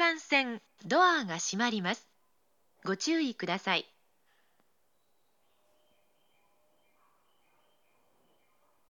幹線ドアが閉まります。ご注意ください。